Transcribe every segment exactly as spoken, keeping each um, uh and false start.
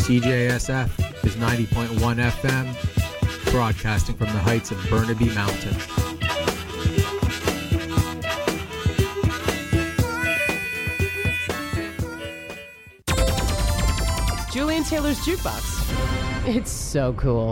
C J S F is ninety point one F M, broadcasting from the heights of Burnaby Mountain. Julian Taylor's Jukebox. It's so cool.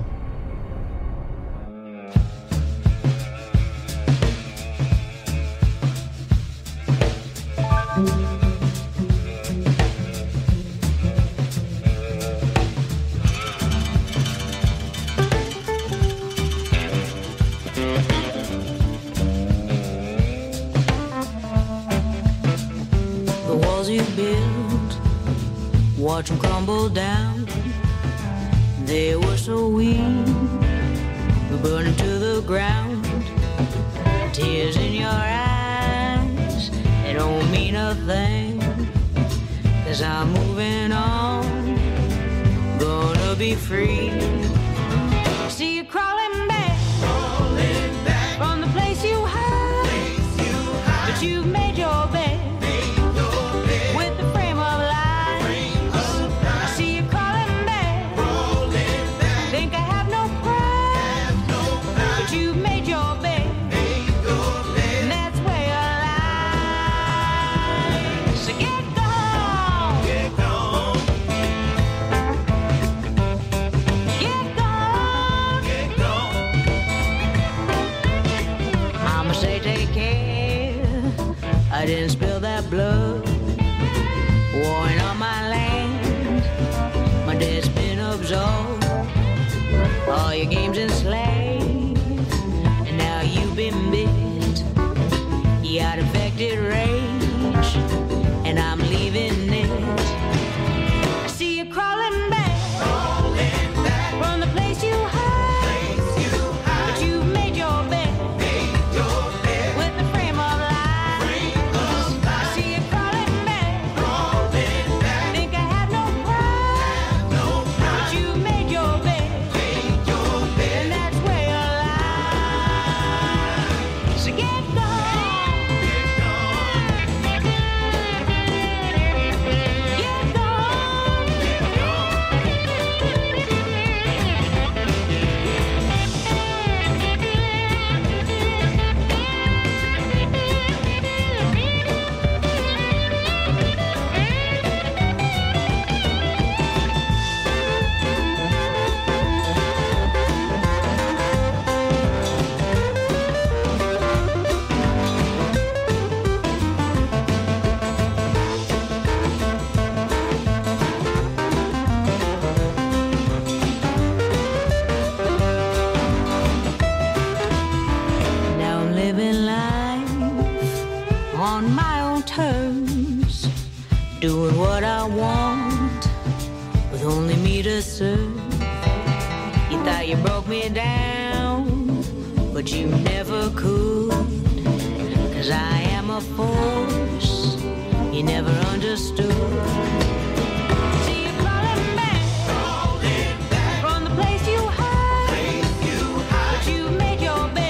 Watch them crumble down. They were so weak, we burning to the ground. Tears in your eyes, they don't mean a thing. Cause I'm moving on, gonna be free. See you crawling back, crawling back from the place you hide, place you hide. But you've made your bed. I didn't spill that blood, warring on my land. My debt's been absorbed, all your games enslaved, and now you've been bit. You got infected rage, and I'm leaving it. I see you crawling back, crawling back from the place you hide, place you hide. But you've made your bed. Doing what I want, with only me to serve. You thought you broke me down, but you never could. Cause I am a force you never understood. See you crawling back, crawling back from the place you hide, place you hide. But you made your bed.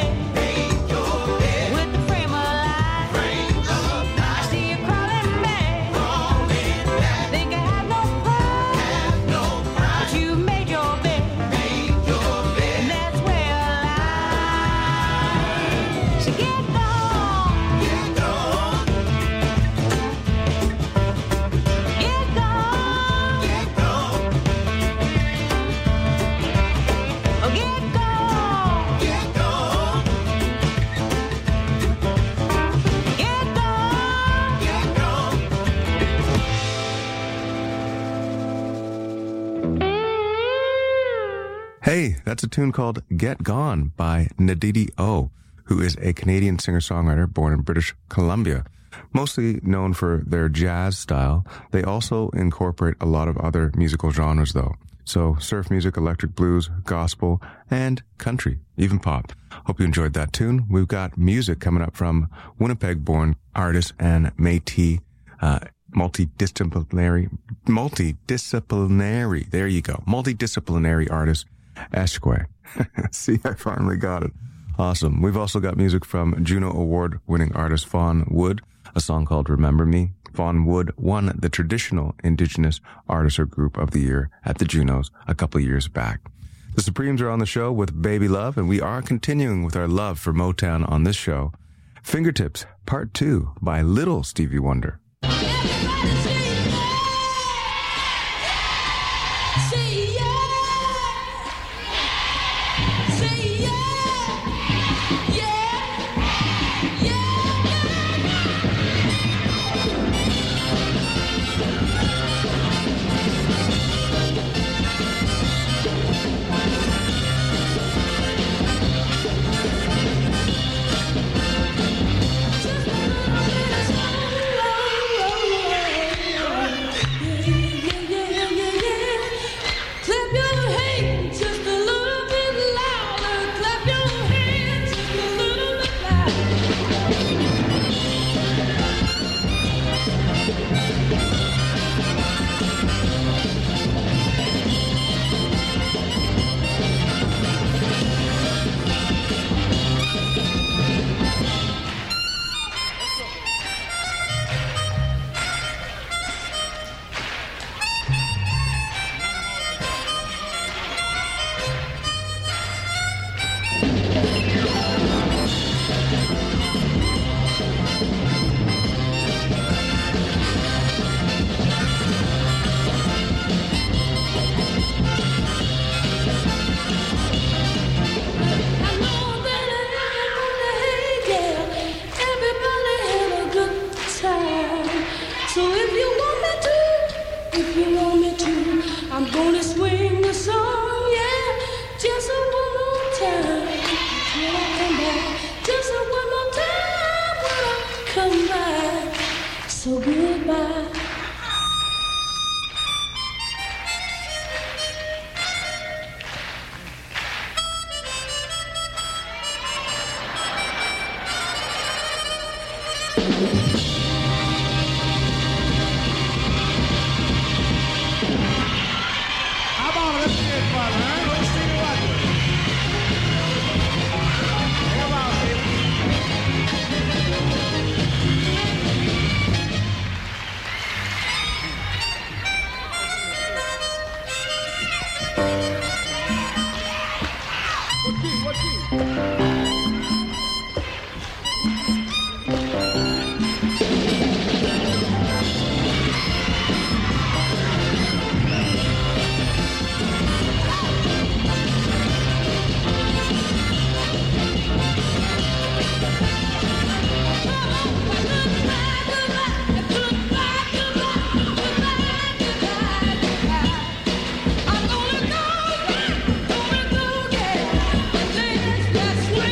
Hey, that's a tune called Get Gone by Ndidi O, who is a Canadian singer-songwriter born in British Columbia. Mostly known for their jazz style, they also incorporate a lot of other musical genres, though. So surf music, electric blues, gospel, and country, even pop. Hope you enjoyed that tune. We've got music coming up from Winnipeg-born artist and Métis uh, multidisciplinary, multidisciplinary, there you go, multidisciplinary artist, Esquay. See, I finally got it. Awesome. We've also got music from Juno Award-winning artist Fawn Wood, a song called Remember Me. Vaughn Wood won the traditional Indigenous Artist or Group of the Year at the Junos a couple years back. The Supremes are on the show with Baby Love, and we are continuing with our love for Motown on this show. Fingertips, Part two by Little Stevie Wonder. That's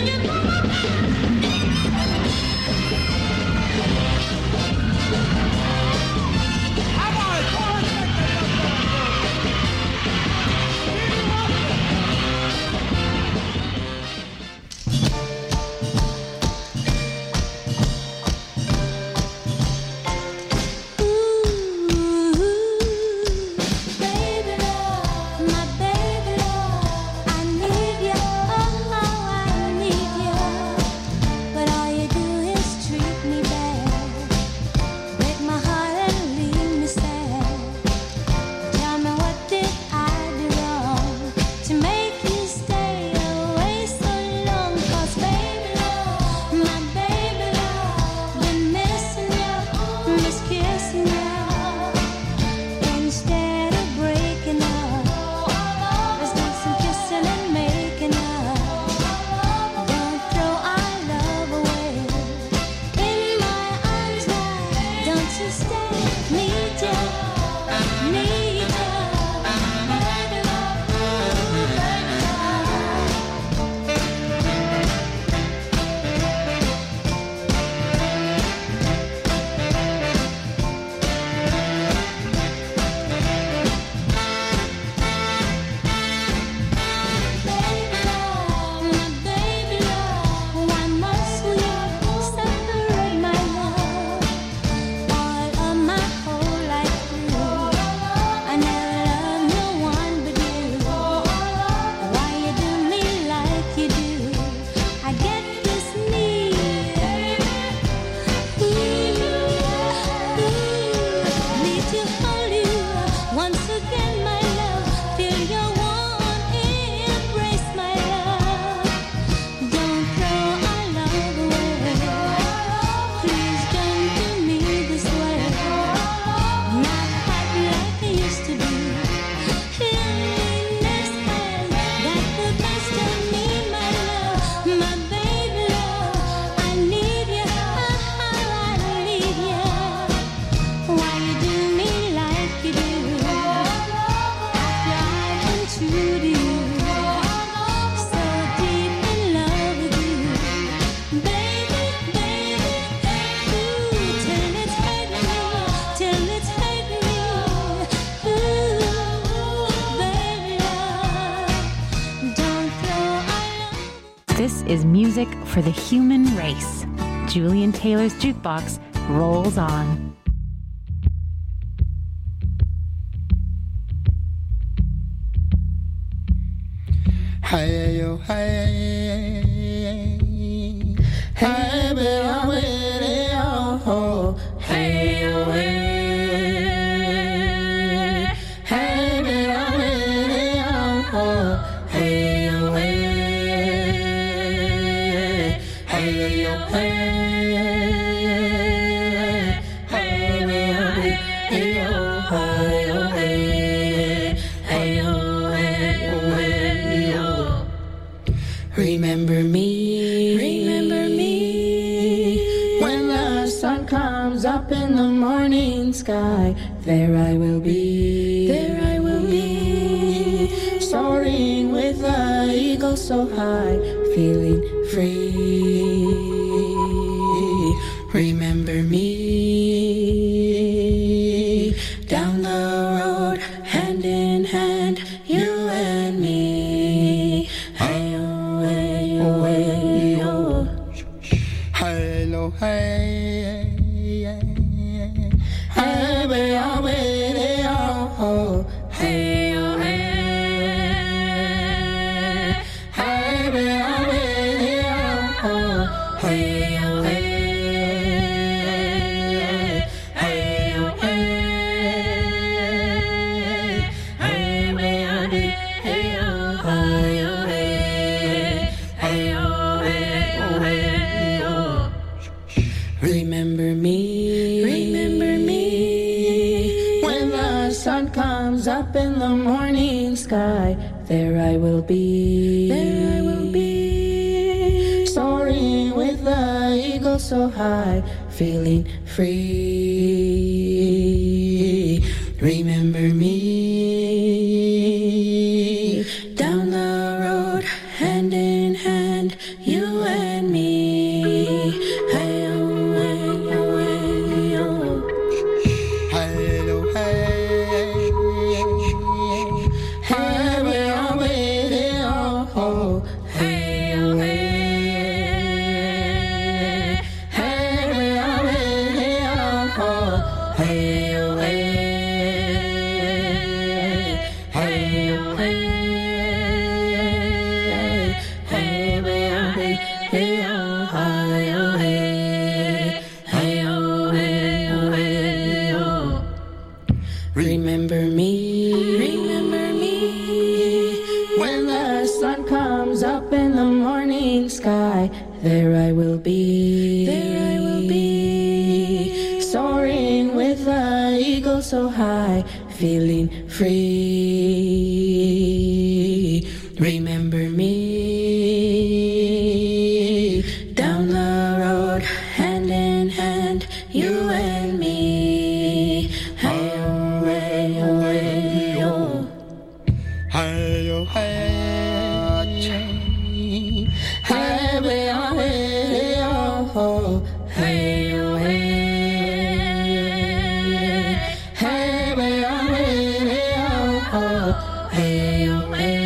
is music for the human race. Julian Taylor's Jukebox rolls on. Hey yo, hey, hey, baby, I'm with it, oh, hey yo, hey, hey, baby, I'm with it, oh, hey yo, hey, hey yo, hey, hey, baby, I'm with it, oh, hey yo, hey, hey yo, hey yo. Remember me, remember me, when the sun comes up in the morning sky, there I will be, there I will be, soaring with the eagle so high, feeling free. Remember me, down the road, hand in hand, you and me. Hey-oh, hey-oh, hey-oh. Hello, hey, hey, baby, I'm with it, oh, hey-oh, hey, hey, baby, I'm with it, oh, hey-oh, hey, hey-oh, hey, hey, baby, I'm with it, oh, hey-oh, remember me, remember me, when the sun comes up in the morning sky, there I will be, there I will be, soaring with the eagle so high, feeling free. Remember me, down the road, hand in hand, you and me. Hey-oh, hey-oh, hey-oh. Hey-oh, hey, hey, baby, I'm with it, oh, hey-oh, hey, hey, baby, I'm with it, oh, hey-oh, hey, hey-oh, hey, hey, baby, I'm with it, oh, hey-oh, hey, hey-oh, hey-oh, hey-oh. Remember me, remember me, when the sun comes up in the morning sky, there I will be, there I will be, soaring with the eagle so high, feeling free. Remember me, down the road, hand in hand, you and me. Hey-oh, hey-oh, hey-oh. Hey-oh, hey, hey, baby, I'm with it, oh, hey-oh, hey, hey, baby, I'm with it, oh, hey-oh, hey,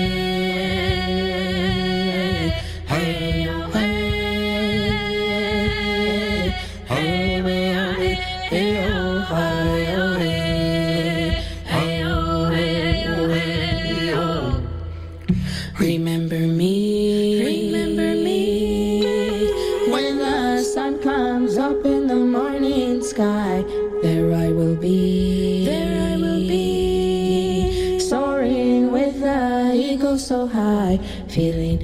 hey-oh, hey, hey, baby, I'm with it, oh, hey-oh, hey, hey-oh, hey-oh, hey-oh. Remember me, remember me, when the sun comes up in the morning sky, there I will be, there I will be, soaring with the eagle so high, feeling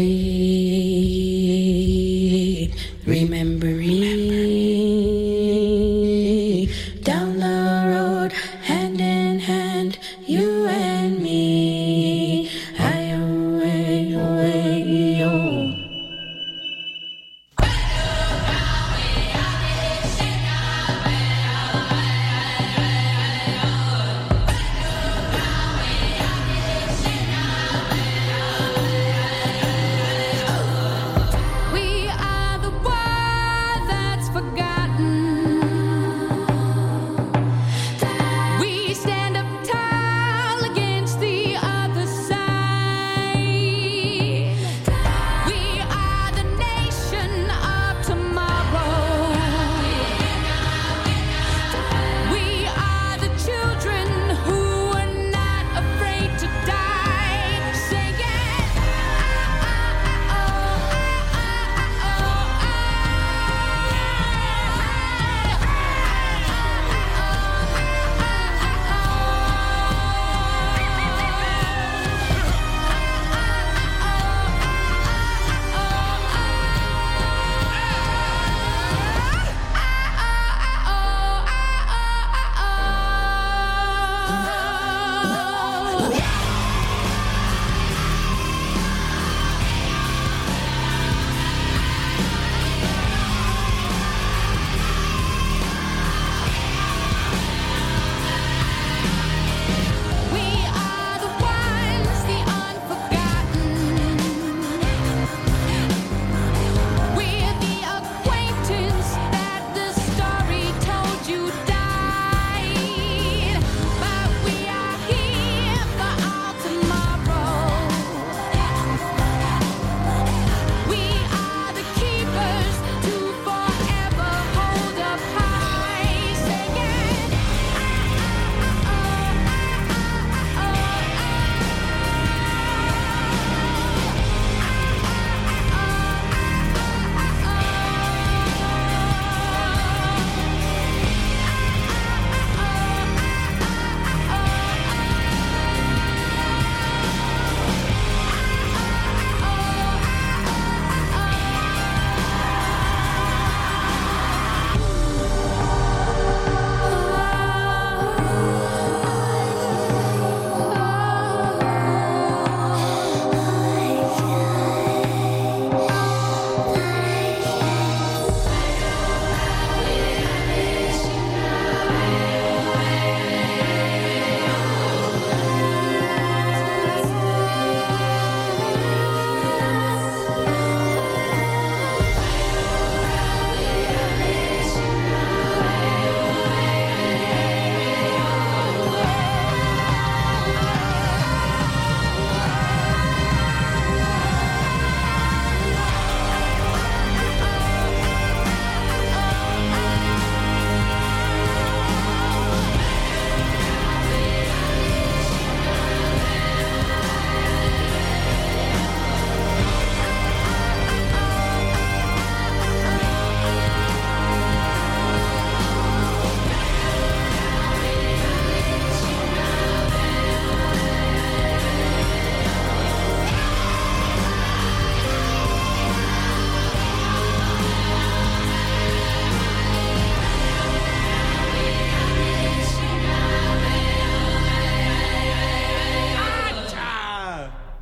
free. Remember me, down the road, hand in hand, you and me. Hey-oh, hey-oh, hey-oh. We are the world.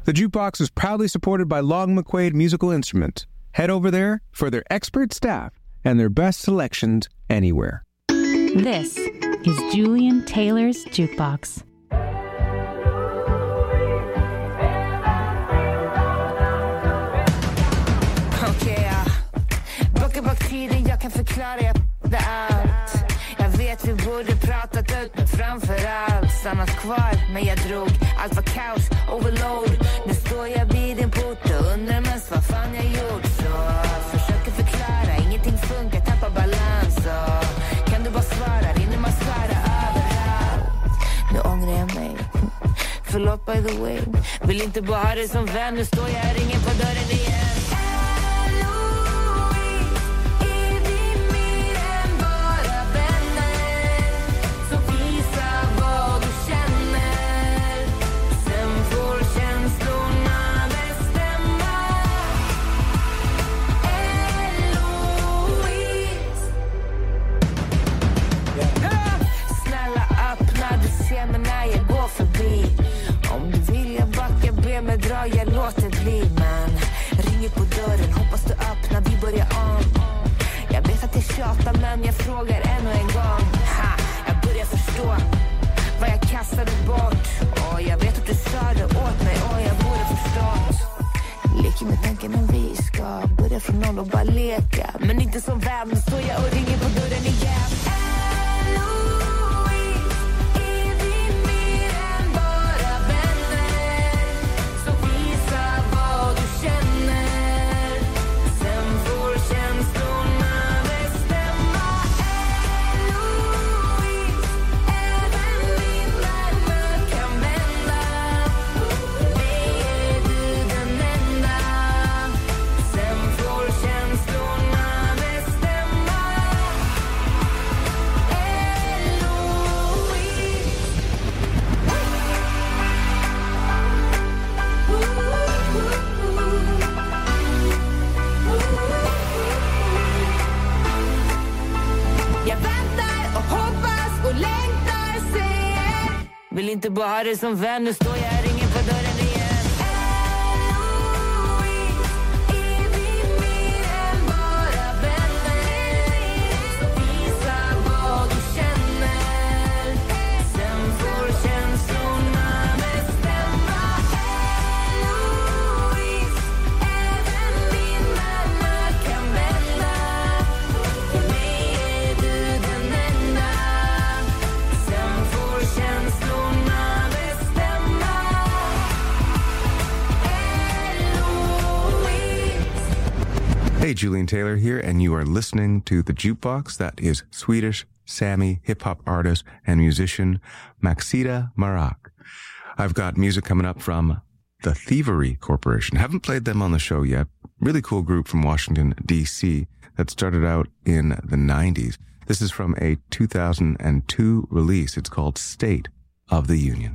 The Jukebox is proudly supported by Long McQuaid Musical Instruments. Head over there for their expert staff and their best selections anywhere. This is Julian Taylor's Jukebox. Okej, ja. Backa bak tiden, jag kan förklara det allt. Jag vet vi borde pratat ut, men framför allt stannat kvar. Men jag drog, allt var kaos, overload. Nu står jag vid din port och undrar mest vad fan jag gjort. Så försöker förklara, ingenting funkar, tappar balans. Så kan du bara svara, rinner mascara överallt. Nu ångrar jag mig, förlåt by the way. Vill inte bara ha det som vän, nu står jag här, ringer på dörren igen. Jag låter bli, men ringer på dörren, hoppas du öppnar, vi börjar om. Jag vet att det tjatar, men jag frågar ännu en gång. Ha, jag börjar förstå vad jag kastade bort. Och jag vet att du sa det åt mig, och jag borde förstått. Leker med tanken om vi ska börja från noll och bara leka. Men inte som vän, nu står jag och ringer på dörren igen. Vill inte bara ha det som vän, nu står jag här, ringer på dörren igen. Hey, Julian Taylor here, and you are listening to The Jukebox. That is Swedish Sami hip-hop artist and musician Maxida Marak. I've got music coming up from the Thievery Corporation. Haven't played them on the show yet. Really cool group from Washington, D C that started out in the nineties. This is from a two thousand two release. It's called State of the Union.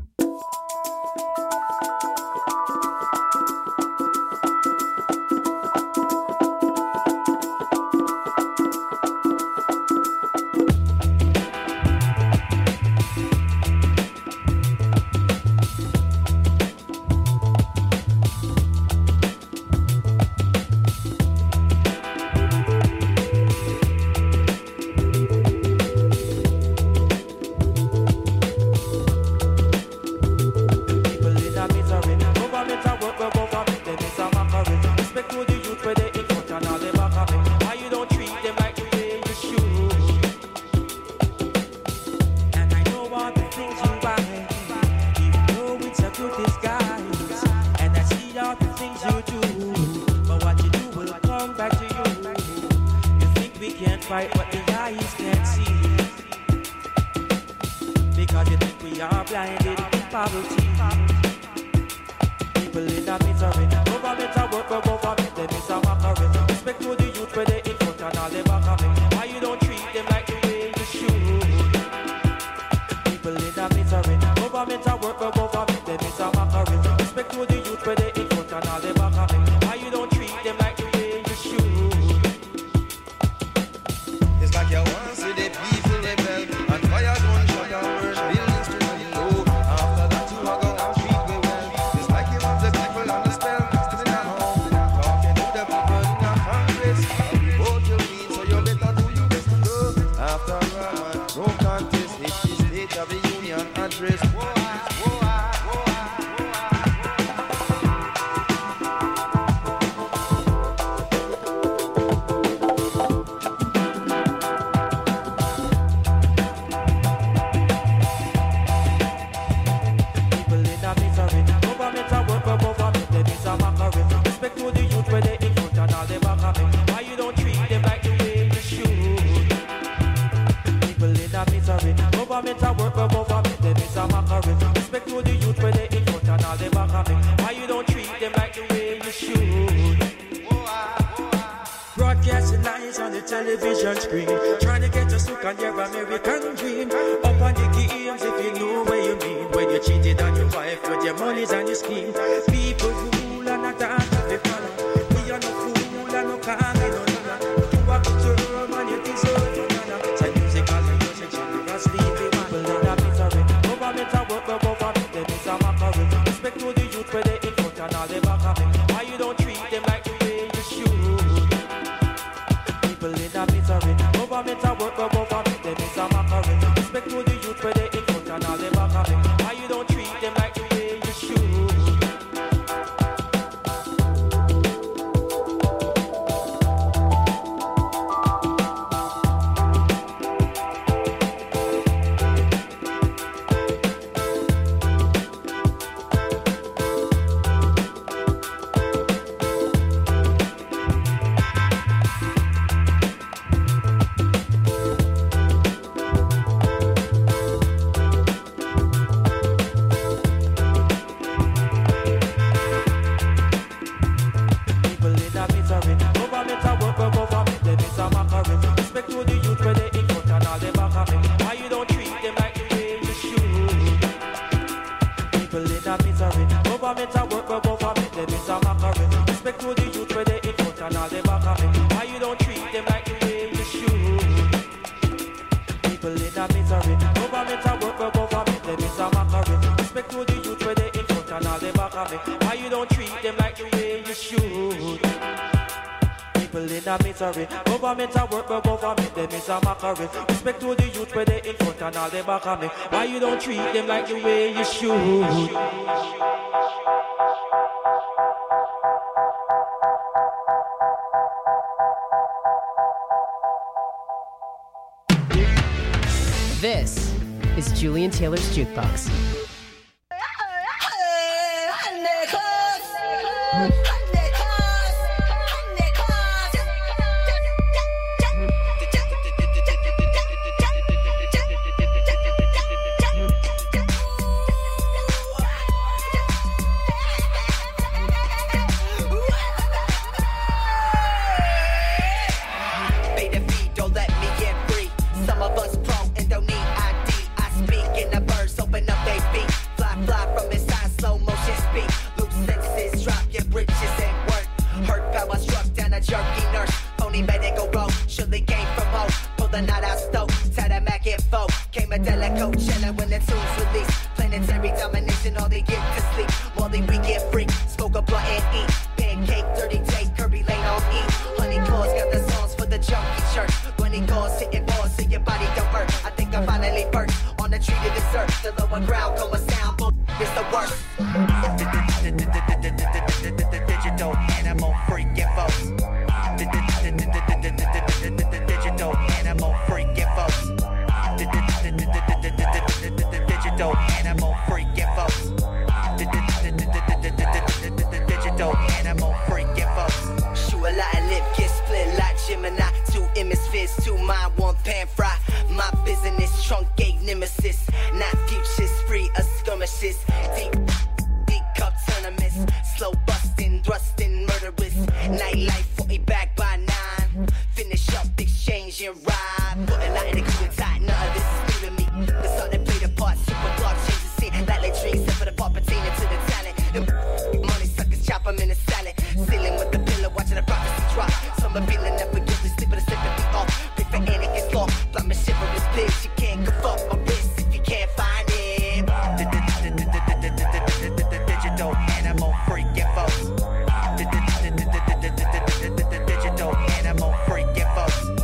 After that, you are gonna treat me well. It's like you want the people dangerous. Whoa, whoa, government a work for government, then it's a mockery. Respect to the youth where they in front and all they back of me. Why you don't treat them like the way you should? Broadcasting lies on the television screen, trying to get us hooked on your American dream. Up on the games if you know what you mean. When you cheated on your wife with your monies and your scheme. People rule and not dance of the color. We are no fool and no car, no nana. You are the term and you deserve your nana. Say musical and music, you're sleeping. Government a work for government, then it's a mockery. Respect to the youth where they in front and all they back of me. Why you don't treat them like the way you should? People in a misery. Government a work for government, then it's a mockery. Respect to the youth where they in front and all they back of me. Why you don't treat them like the way you should? Government a work for government, them is a mockery. Respect to the youth where they in front and all they back of me. Why you don't treat them like the way you should? This is Julian Taylor's Jukebox.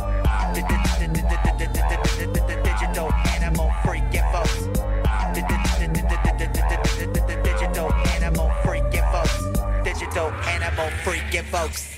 Digital animal freak info. freaky folks.